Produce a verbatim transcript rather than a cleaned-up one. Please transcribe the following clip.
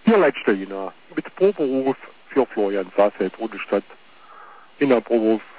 Hier letzte Jena mit Proberuf für Florian Sasset, Rudestadt in der Proberuf